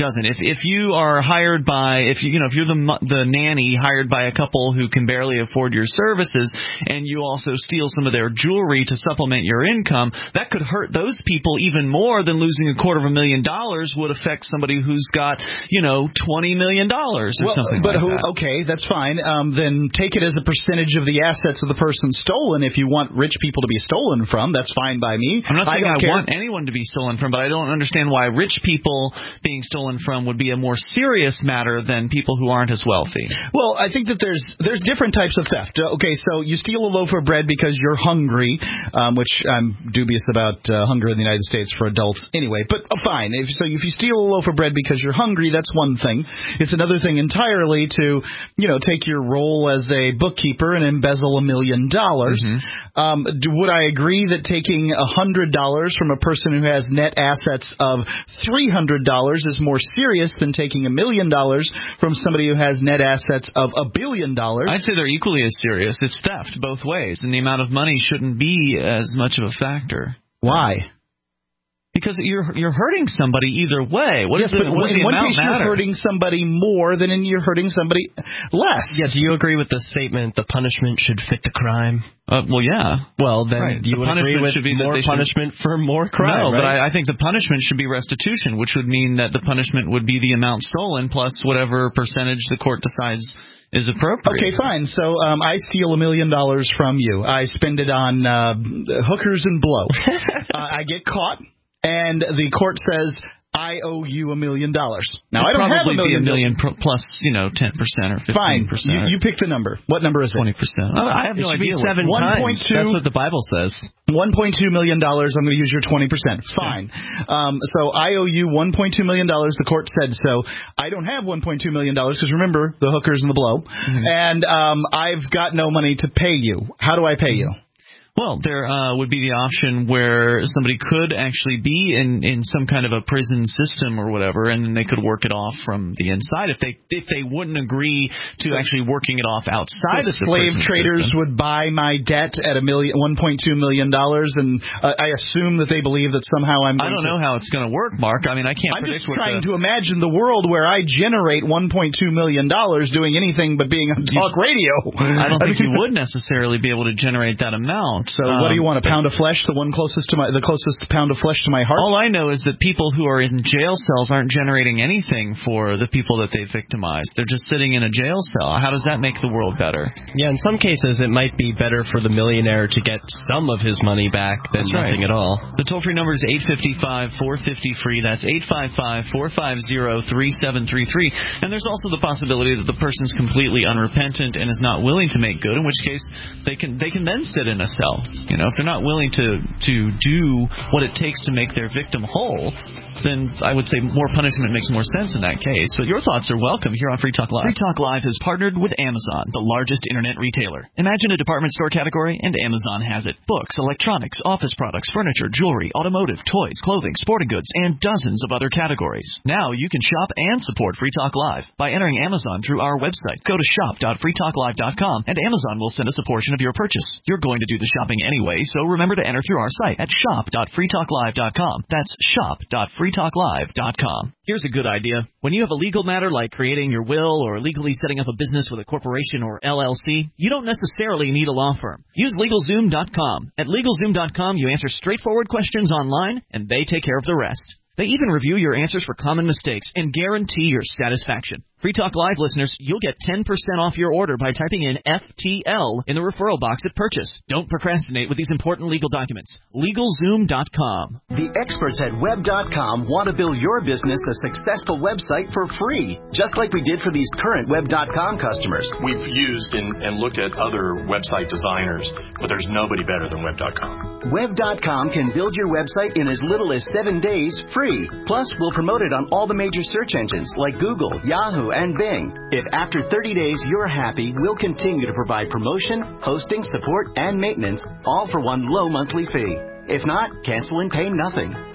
if you are hired by, if you, you know, if you're the the nanny hired by a couple who can barely afford your services, and you also steal some of their jewelry to supplement your income, that could hurt those people even more than losing a quarter of a million dollars would affect somebody who's got, you know, twenty million dollars or well, something but like who, that. Okay, that's fine. Um, then take it as a percentage of the assets of the person stolen. If you want rich people to be stolen from, that's fine by me. I'm not saying I, I, I want anyone to be stolen from, but I don't understand why rich people being stolen from would be a more serious matter than people who aren't as wealthy. Well, I think that there's there's different types of theft. Uh, okay, so you steal a loaf of bread because you're hungry, um, which I'm dubious about uh, hunger in the United States for adults anyway, but uh, fine. If, so if you steal a loaf of bread because you're hungry, that's one thing. It's another thing entirely to, you know, take your role as a bookkeeper and embezzle a million dollars. Um, do, would I agree that taking a hundred dollars from a person who has net assets of three hundred dollars is more serious than taking a million dollars from somebody who has net assets of a billion dollars? I'd say they're equally as serious. It's theft both ways, and the amount of money shouldn't be as much of a factor. Why? Because you're you're hurting somebody either way. What yes, is the, but what in does the one amount case matter? you're hurting somebody more than in you're hurting somebody less. Yeah, do you agree with the statement, the punishment should fit the crime? Uh, well, yeah. Well, then right. you the would agree with should be more should... punishment for more crime, No, right? but I, I think the punishment should be restitution, which would mean that the punishment would be the amount stolen plus whatever percentage the court decides is appropriate. Okay, fine. So um, I steal a million dollars from you. I spend it on uh, hookers and blow. uh, I get caught. And the court says, I owe you a million dollars. Now, I don't have a million. Probably be a million pro- plus, you know, ten percent or fifteen percent. Fine. You, you pick the number. What number is it? twenty percent. I have no idea. Seven times. That's what the Bible says. one point two million dollars. I'm going to use your twenty percent. Fine. Yeah. Um, so I owe you one point two million dollars. The court said so. I don't have one point two million dollars because, remember, the hookers and the blow. Mm-hmm. And um, I've got no money to pay you. How do I pay you? Well, there uh, would be the option where somebody could actually be in, in some kind of a prison system or whatever, and then they could work it off from the inside if they if they wouldn't agree to actually working it off outside the of the slave prison traders system. Would buy my debt at a million, one point two million dollars, and uh, I assume that they believe that somehow I'm. Going I don't to, know how it's going to work, Mark. I mean, I can't I'm predict. just what trying the, to imagine the world where I generate one point two million dollars doing anything but being on talk radio. I don't think you would necessarily be able to generate that amount. So, um, what do you want? A pound of flesh, the one closest to my, the closest pound of flesh to my heart. All I know is that people who are in jail cells aren't generating anything for the people that they victimized. They're just sitting in a jail cell. How does that make the world better? Yeah, in some cases it might be better for the millionaire to get some of his money back than That's nothing right. at all. The toll-free number is eight five five, four five zero, free. That's eight five five, four five zero, three seven three three. And there's also the possibility that the person's completely unrepentant and is not willing to make good, in which case they can they can then sit in a cell. You know, if they're not willing to to do what it takes to make their victim whole, then I would say more punishment makes more sense in that case. But your thoughts are welcome here on Free Talk Live. Free Talk Live has partnered with Amazon, the largest internet retailer. Imagine a department store category, and Amazon has it. Books, electronics, office products, furniture, jewelry, automotive, toys, clothing, sporting goods, and dozens of other categories. Now you can shop and support Free Talk Live by entering Amazon through our website. Go to shop dot free talk live dot com, and Amazon will send us a portion of your purchase. You're going to do the shopping anyway, so remember to enter through our site at shop dot free talk live dot com. That's shop dot free talk live dot com. Here's a good idea. When you have a legal matter like creating your will or legally setting up a business with a corporation or L L C, you don't necessarily need a law firm. Use LegalZoom dot com. At LegalZoom dot com, you answer straightforward questions online, and they take care of the rest. They even review your answers for common mistakes and guarantee your satisfaction. Free Talk Live listeners, you'll get ten percent off your order by typing in F T L in the referral box at purchase. Don't procrastinate with these important legal documents. LegalZoom dot com. The experts at Web dot com want to build your business a successful website for free, just like we did for these current Web dot com customers. We've used and, and looked at other website designers, but there's nobody better than Web dot com. Web dot com can build your website in as little as seven days free. Plus, we'll promote it on all the major search engines like Google, Yahoo, and Bing. If after thirty days you're happy, we'll continue to provide promotion, hosting, support, and maintenance, all for one low monthly fee. If not, cancel and pay nothing.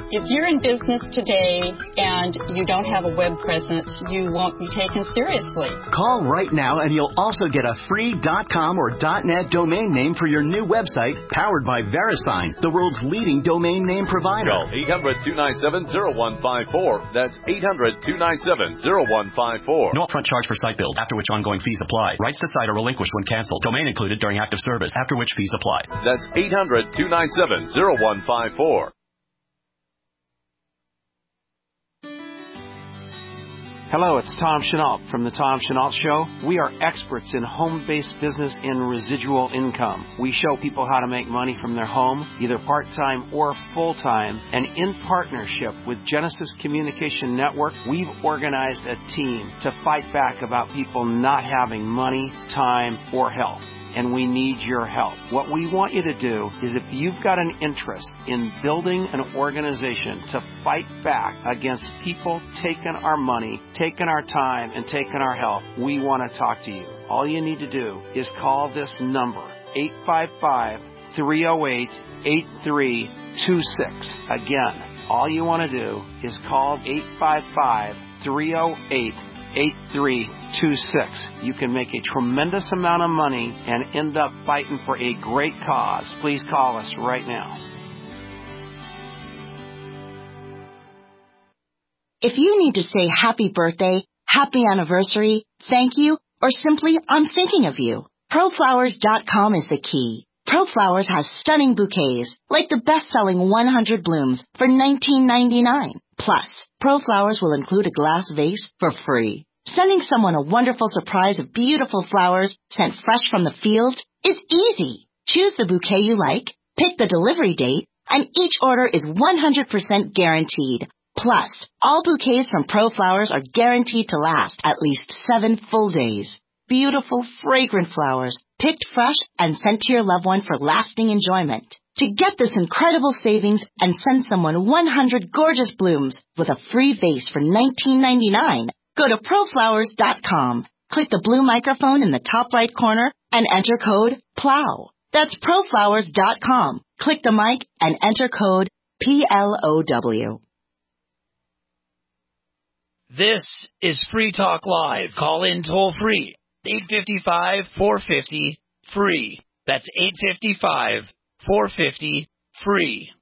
If you're in business today and you don't have a web presence, you won't be taken seriously. Call right now and you'll also get a free .com or .net domain name for your new website powered by VeriSign, the world's leading domain name provider. Call eight hundred, two nine seven, zero one five four. That's eight hundred, two nine seven, zero one five four. No upfront charge for site build, after which ongoing fees apply. Rights to site are relinquished when canceled. Domain included during active service, after which fees apply. That's eight hundred, two nine seven, zero one five four. Hello, it's Tom Chenault from The Tom Chenault Show. We are experts in home-based business and residual income. We show people how to make money from their home, either part-time or full-time. And in partnership with Genesis Communication Network, we've organized a team to fight back about people not having money, time, or health. And we need your help. What we want you to do is, if you've got an interest in building an organization to fight back against people taking our money, taking our time, and taking our health, we want to talk to you. All you need to do is call this number, eight five five, three oh eight, eight three two six. Again, all you want to do is call eight five five, three oh eight, eight three two six. You can make a tremendous amount of money and end up fighting for a great cause. Please call us right now. If you need to say happy birthday, happy anniversary, thank you, or simply I'm thinking of you, pro flowers dot com is the key. ProFlowers has stunning bouquets, like the best-selling one hundred blooms for nineteen ninety-nine. Plus, ProFlowers will include a glass vase for free. Sending someone a wonderful surprise of beautiful flowers sent fresh from the field is easy. Choose the bouquet you like, pick the delivery date, and each order is one hundred percent guaranteed. Plus, all bouquets from ProFlowers are guaranteed to last at least seven full days. Beautiful, fragrant flowers, picked fresh and sent to your loved one for lasting enjoyment. To get this incredible savings and send someone one hundred gorgeous blooms with a free vase for nineteen ninety-nine, go to pro flowers dot com. Click the blue microphone in the top right corner and enter code PLOW. That's pro flowers dot com. Click the mic and enter code P L O W. This is Free Talk Live. Call in toll free. eight five five, four five zero, free. That's eight five five, four five zero, free.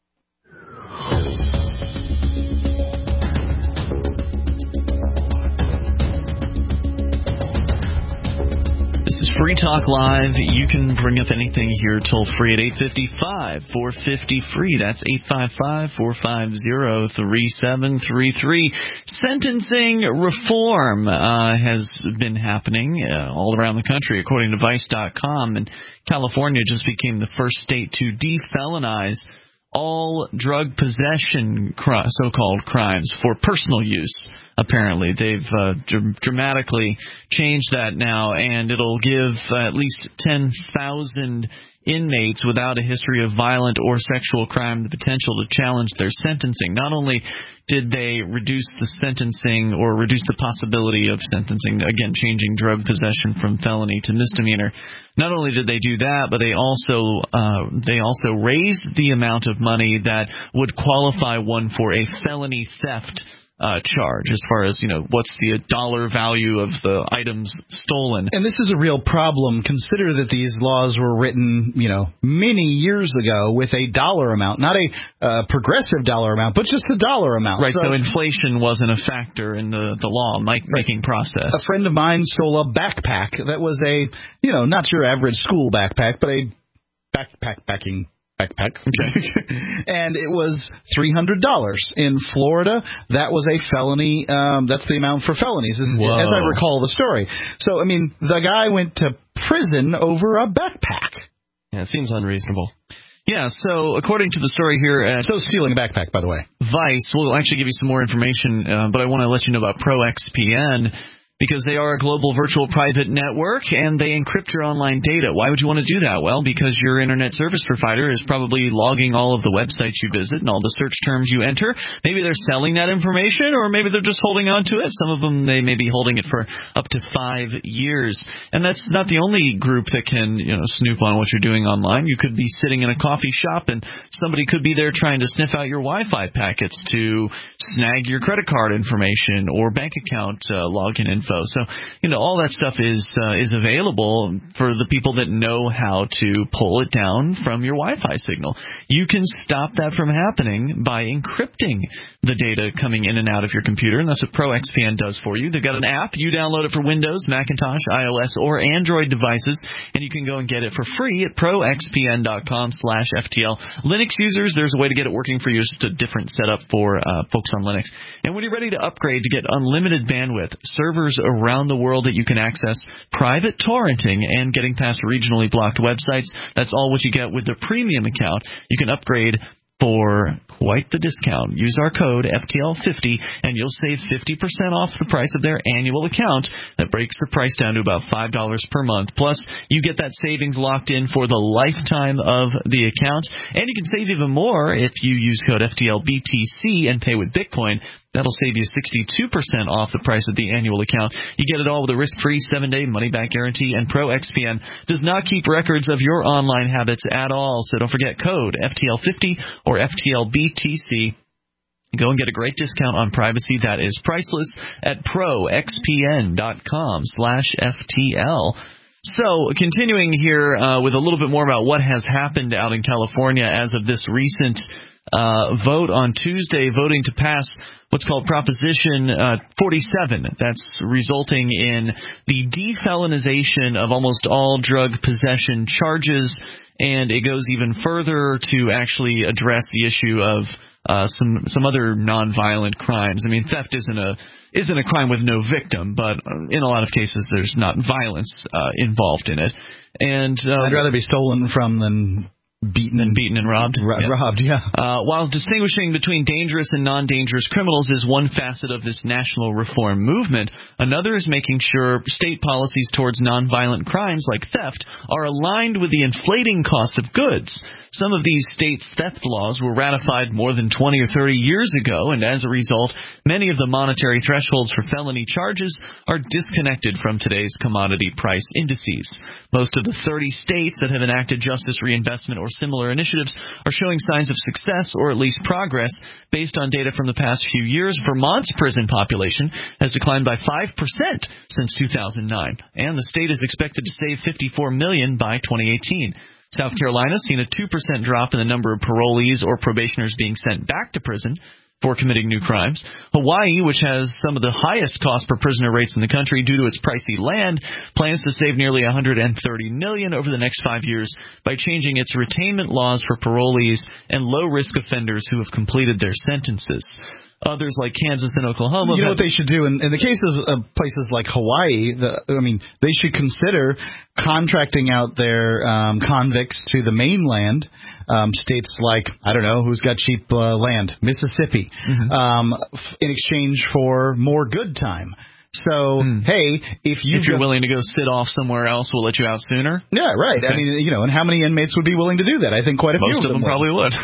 This is Free Talk Live. You can bring up anything here toll free at eight five five, four five zero, free. That's eight five five, four five zero, three seven three three. Sentencing reform uh, has been happening uh, all around the country, according to Vice dot com. And California just became the first state to defelonize all drug possession, cr- so-called crimes for personal use. Apparently, they've uh, dr- dramatically changed that now, and it'll give uh, at least ten thousand inmates without a history of violent or sexual crime the potential to challenge their sentencing. Not only did they reduce the sentencing or reduce the possibility of sentencing, again, changing drug possession from felony to misdemeanor, not only did they do that, but they also uh, they also raised the amount of money that would qualify one for a felony theft Uh, charge, as far as, you know, what's the dollar value of the items stolen. And this is a real problem. Consider that these laws were written, you know, many years ago with a dollar amount, not a uh, progressive dollar amount, but just a dollar amount. Right, so, so inflation wasn't a factor in the, the law making right. process. A friend of mine stole a backpack that was a, you know, not your average school backpack, but a backpack packing backpack. And it was three hundred dollars. In Florida, that was a felony. Um, that's the amount for felonies, as, as I recall the story. So, I mean, the guy went to prison over a backpack. Yeah, it seems unreasonable. Yeah, so according to the story here at... So stealing a backpack, by the way. Vice, we'll actually give you some more information, uh, but I want to let you know about ProXPN, because they are a global virtual private network and they encrypt your online data. Why would you want to do that? Well, because your internet service provider is probably logging all of the websites you visit and all the search terms you enter. Maybe they're selling that information, or maybe they're just holding on to it. Some of them, they may be holding it for up to five years. And that's not the only group that can, you know, snoop on what you're doing online. You could be sitting in a coffee shop and somebody could be there trying to sniff out your Wi-Fi packets to snag your credit card information or bank account uh, login info. So, you know, all that stuff is uh, is available for the people that know how to pull it down from your Wi-Fi signal. You can stop that from happening by encrypting the data coming in and out of your computer, and that's what ProXPN does for you. They've got an app. You download it for Windows, Macintosh, iOS, or Android devices, and you can go and get it for free at proxpn.com slash FTL. Linux users, there's a way to get it working for you. It's just a different setup for uh, folks on Linux. And when you're ready to upgrade to get unlimited bandwidth, servers around the world that you can access, private torrenting, and getting past regionally blocked websites, that's all what you get with the premium account. You can upgrade for quite the discount. Use our code F T L fifty and you'll save fifty percent off the price of their annual account. That breaks the price down to about five dollars per month. Plus, you get that savings locked in for the lifetime of the account. And you can save even more if you use code F T L B T C and pay with Bitcoin. That'll save you sixty-two percent off the price of the annual account. You get it all with a risk-free seven-day money-back guarantee, and ProXPN does not keep records of your online habits at all. So don't forget code F T L fifty or F T L B T C. Go and get a great discount on privacy that is priceless at proxpn.com slash FTL. So, continuing here uh, with a little bit more about what has happened out in California as of this recent uh, vote on Tuesday, voting to pass what's called Proposition uh, forty-seven. That's resulting in the defelonization of almost all drug possession charges, and it goes even further to actually address the issue of uh, some some other nonviolent crimes. I mean, theft isn't a isn't a crime with no victim, but in a lot of cases there's not violence uh, involved in it. And uh, I'd rather be stolen from than beaten and beaten and robbed. R- yeah. Robbed, yeah. Uh, while distinguishing between dangerous and non-dangerous criminals is one facet of this national reform movement, another is making sure state policies towards nonviolent crimes like theft are aligned with the inflating cost of goods. Some of these states' theft laws were ratified more than twenty or thirty years ago, and as a result, many of the monetary thresholds for felony charges are disconnected from today's commodity price indices. Most of the thirty states that have enacted justice reinvestment or similar initiatives are showing signs of success or at least progress. Based on data from the past few years, Vermont's prison population has declined by five percent since two thousand nine, and the state is expected to save fifty-four million dollars by twenty eighteen. South Carolina has seen a two percent drop in the number of parolees or probationers being sent back to prison for committing new crimes. Hawaii, which has some of the highest cost per prisoner rates in the country due to its pricey land, plans to save nearly one hundred thirty million dollars over the next five years by changing its retainment laws for parolees and low-risk offenders who have completed their sentences. Others like Kansas and Oklahoma. You know what they should do? In, in the case of, of places like Hawaii, the, I mean, they should consider contracting out their um, convicts to the mainland. Um, states like, I don't know, who's got cheap uh, land? Mississippi. Mm-hmm. Um, in exchange for more good time. So, mm. hey, if, you if you're go, willing to go sit off somewhere else, we'll let you out sooner? Yeah, right. Okay. I mean, you know, and how many inmates would be willing to do that? I think quite a Most few of them, them probably would.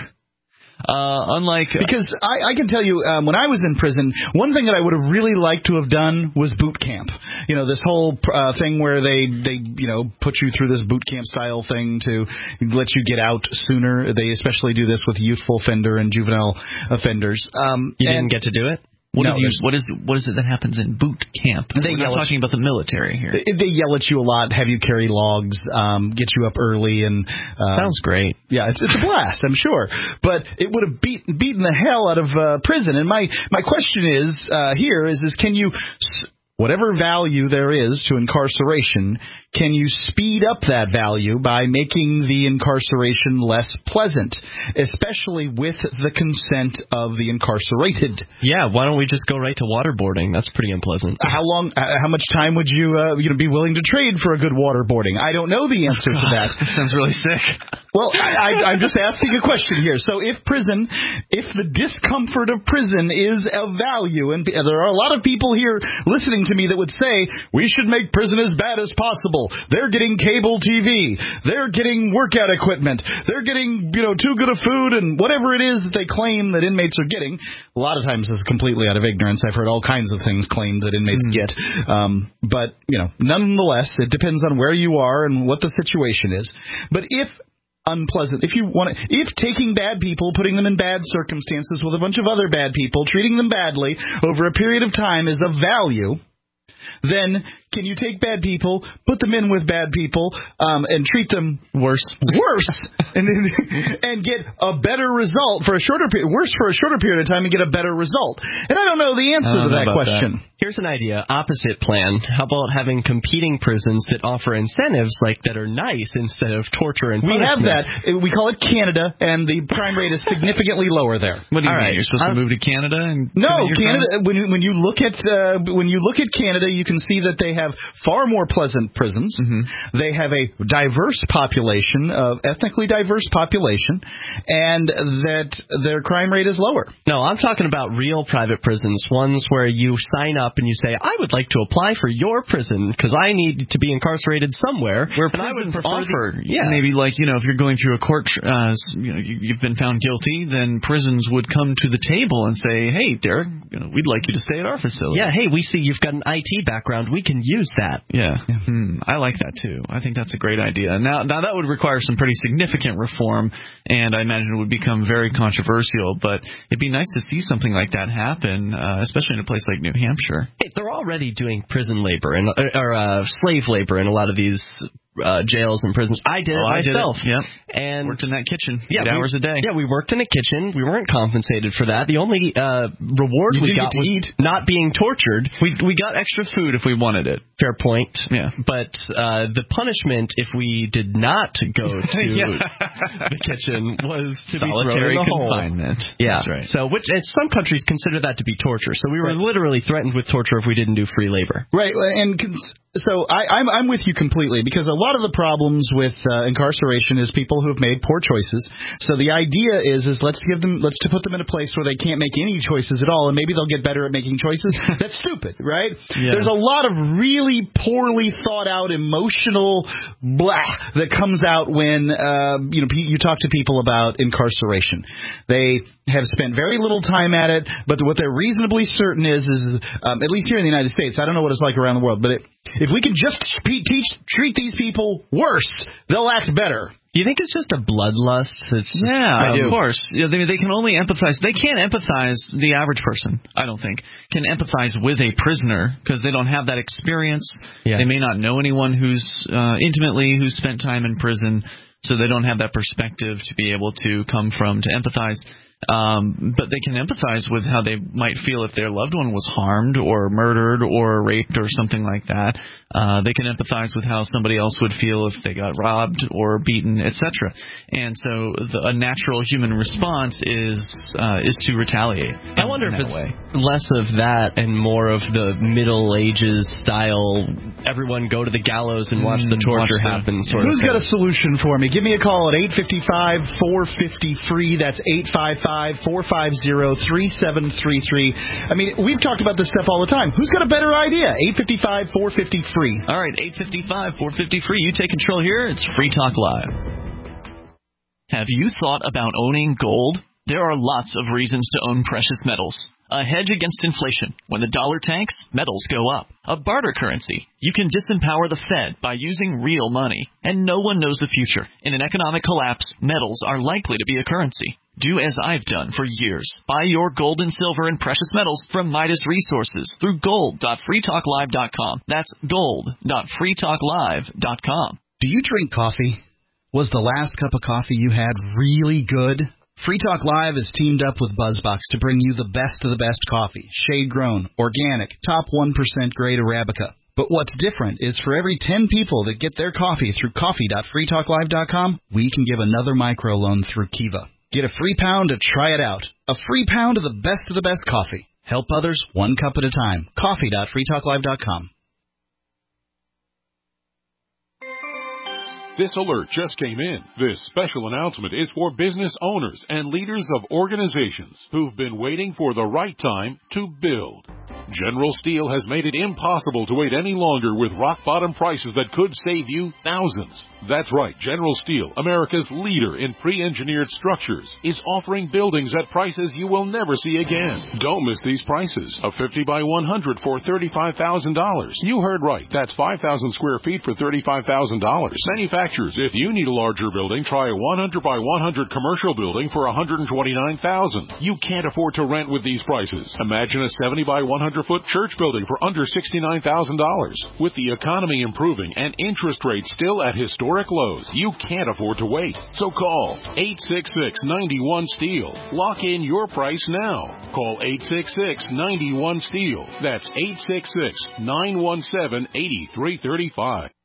Uh, unlike uh, because I, I can tell you um, when I was in prison, one thing that I would have really liked to have done was boot camp. You know, this whole uh, thing where they they you know put you through this boot camp style thing to let you get out sooner. They especially do this with youthful offender and juvenile offenders. Um, you and didn't get to do it? What, no, you, what is what is it that happens in boot camp? They We're not talking about the military here. They, they yell at you a lot, have you carry logs, um, get you up early, and uh, sounds great. Yeah, it's it's a blast, I'm sure. But it would have beat, beaten the hell out of uh, prison. And my my question is uh, here is is can you whatever value there is to incarceration, can you speed up that value by making the incarceration less pleasant, especially with the consent of the incarcerated? Yeah, why don't we just go right to waterboarding? That's pretty unpleasant. How long? Uh, how much time would you uh, you know be willing to trade for a good waterboarding? I don't know the answer to that. That sounds really sick. Well, I, I, I'm just asking a question here. So if prison, if the discomfort of prison is of value, and there are a lot of people here listening to me that would say we should make prison as bad as possible. They're getting cable T V. They're getting workout equipment. They're getting, you know, too good of food and whatever it is that they claim that inmates are getting. A lot of times this is completely out of ignorance. I've heard all kinds of things claimed that inmates mm. get. Um, but, you know, nonetheless, it depends on where you are and what the situation is. But if unpleasant, if you want to, if taking bad people, putting them in bad circumstances with a bunch of other bad people, treating them badly over a period of time is of value, then can you take bad people, put them in with bad people, um, and treat them worse, worse, and then, and get a better result for a shorter period, worse for a shorter period of time, and get a better result? And I don't know the answer to that question. That. Here's an idea: opposite plan. How about having competing prisons that offer incentives like that are nice instead of torture and punishment? We have that. We call it Canada, and the crime rate is significantly lower there. What do you All mean? right. You're supposed I'm, to move to Canada and no, Canada. Crimes? When you, when you look at uh, when you look at Canada, you can see that they have far more pleasant prisons. Mm-hmm. They have a diverse population, of ethnically diverse population, and that their crime rate is lower. No, I'm talking about real private prisons, ones where you sign up and you say, I would like to apply for your prison because I need to be incarcerated somewhere. Where and prisons I would offer, the, yeah. maybe like, you know, if you're going through a court, uh, you know, you, you've been found guilty, then prisons would come to the table and say, hey, Derek, you know, we'd like you to stay at our facility. Yeah, hey, we see you've got an I T background. We can use that. Yeah, yeah. Hmm. I like that too. I think that's a great idea. Now, now that would require some pretty significant reform, and I imagine it would become very controversial. But it'd be nice to see something like that happen, uh, especially in a place like New Hampshire. Hey, they're already doing prison labor and or uh, slave labor in a lot of these uh, jails and prisons. I did oh, it myself. I did it. Yep. And worked in that kitchen yeah, eight we, hours a day. Yeah, we worked in a kitchen. We weren't compensated for that. The only uh, reward you we got was eat. not being tortured. We we got extra food if we wanted it. Fair point. Yeah. But uh, the punishment if we did not go to the kitchen was to solitary be thrown in the confinement. Hole. Yeah. That's right. So which and some countries consider that to be torture. So we were right. literally threatened with torture if we didn't do free labor. Right. And cons- so I, I'm I'm with you completely, because a lot of the problems with uh, incarceration is people who have made poor choices. So the idea is is let's give them let's to put them in a place where they can't make any choices at all, and maybe they'll get better at making choices. That's stupid, right? Yeah. There's a lot of really poorly thought out emotional blah that comes out when uh, you know you talk to people about incarceration. They have spent very little time at it, but what they're reasonably certain is is um, at least here in the United States. I don't know what it's like around the world, but it, if we could just teach, treat these people worse, they'll act better. Do you think it's just a bloodlust? It's just, yeah, um, of course. Yeah, they, they can only empathize. They can't empathize, the average person, I don't think, can empathize with a prisoner because they don't have that experience. Yeah. They may not know anyone who's uh, intimately who's spent time in prison, so they don't have that perspective to be able to come from to empathize. Um, but they can empathize with how they might feel if their loved one was harmed or murdered or raped or something like that. Uh, they can empathize with how somebody else would feel if they got robbed or beaten, et cetera. And so the, a natural human response is uh, is to retaliate. I wonder if it's way. less of that and more of the Middle Ages style, everyone go to the gallows and watch mm, the torture watch happen sort Who's of got a solution for me? Give me a call at eight five five, four five zero, free. That's eight five five, four five zero, three seven three three. I mean, we've talked about this stuff all the time. Who's got a better idea? eight five five, four five zero, free. All right, eight five five, four five zero, free. You take control here. It's Free Talk Live. Have you thought about owning gold? There are lots of reasons to own precious metals. A hedge against inflation. When the dollar tanks, metals go up. A barter currency. You can disempower the Fed by using real money. And no one knows the future. In an economic collapse, metals are likely to be a currency. Do as I've done for years. Buy your gold and silver and precious metals from Midas Resources through gold dot free talk live dot com. That's gold dot free talk live dot com. Do you drink coffee? Was the last cup of coffee you had really good? Free Talk Live is teamed up with BuzzBox to bring you the best of the best coffee, shade-grown, organic, top one percent grade Arabica. But what's different is for every ten people that get their coffee through coffee dot free talk live dot com, we can give another microloan through Kiva. Get a free pound to try it out. A free pound of the best of the best coffee. Help others one cup at a time. coffee dot free talk live dot com. This alert just came in. This special announcement is for business owners and leaders of organizations who've been waiting for the right time to build. General Steel has made it impossible to wait any longer with rock-bottom prices that could save you thousands. That's right, General Steel, America's leader in pre-engineered structures, is offering buildings at prices you will never see again. Don't miss these prices. A fifty by one hundred for thirty-five thousand dollars. You heard right. That's five thousand square feet for thirty-five thousand dollars. Manufacturers, if you need a larger building, try a one hundred by one hundred commercial building for one hundred twenty-nine thousand dollars. You can't afford to rent with these prices. Imagine a seventy by one hundred foot church building for under sixty-nine thousand dollars. With the economy improving and interest rates still at historic lows, you can't afford to wait. So call eight six six, nine one, STEEL. Lock in your price now. Call eight six six, nine one, STEEL. That's eight six six, nine one seven, eight three three five.